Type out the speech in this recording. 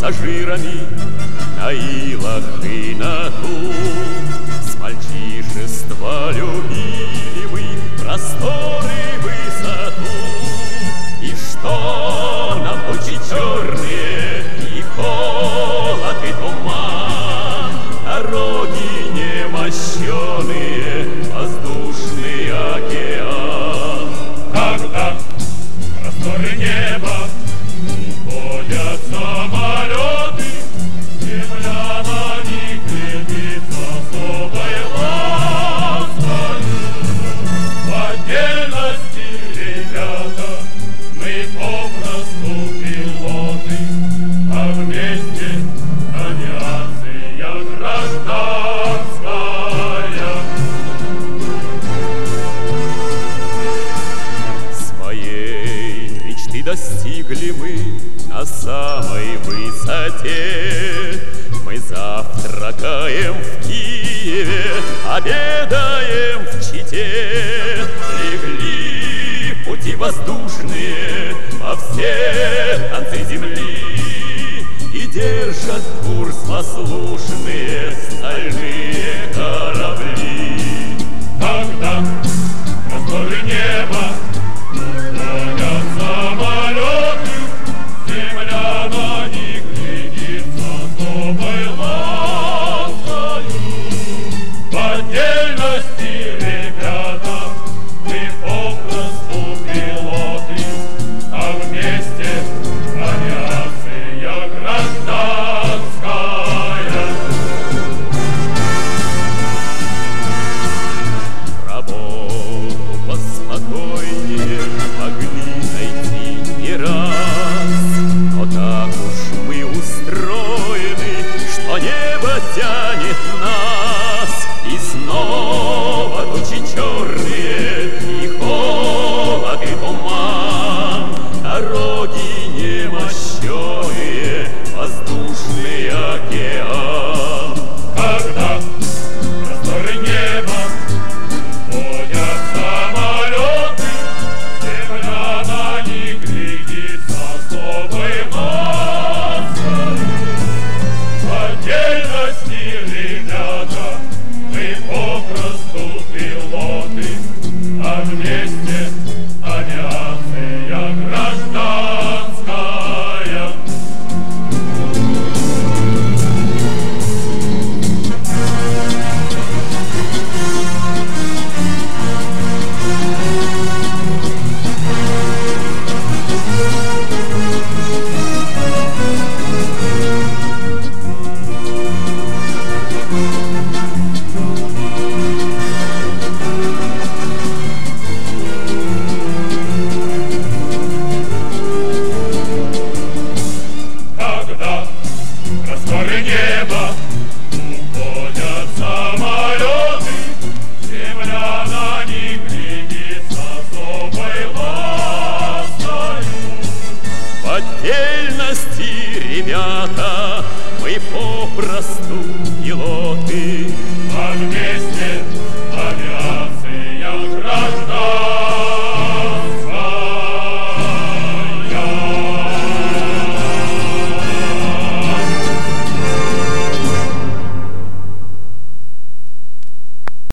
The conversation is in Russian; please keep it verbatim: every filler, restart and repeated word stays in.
пассажирами на илах и на ту. С мальчишества любили мы просторы, высоту. И что нам тучи черные и холод и туман, дороги немощеные, воздушный океан. Когда просторы неба уходят самолеты, земля на них глядится особой ласкою. В отдельности, ребята, мы попросту пилоты, а вместе авиация гражданская. Своей мечты достигли мы на самой высоте. Мы завтракаем в Киеве, обедаем в Чите. Легли пути воздушные во все концы земли, и держат курс послушные стальные корабли. Когда просторы неба уходят самолеты, земля на них глядится особой ласкою. В отдельности, ребята, мы попросту пилоты, а вместе авиация гражданская. Работу поспокойнее могли найти не раз, но так уж мы устроены, что небо тянет нас. И снова тучи черные, и холод, и туман, дороги немощеные, воздушный океан. Когда просторы неба уходят самолеты, земля на них глядится особой ласкою. В отдельности, ребята, мы попросту пилоты, а вместе авиация гражданская. Когда просторы неба уходят самолеты, земля на них глядится особой ласкою. В отдельности, ребята, мы попросту пилоты, А вместе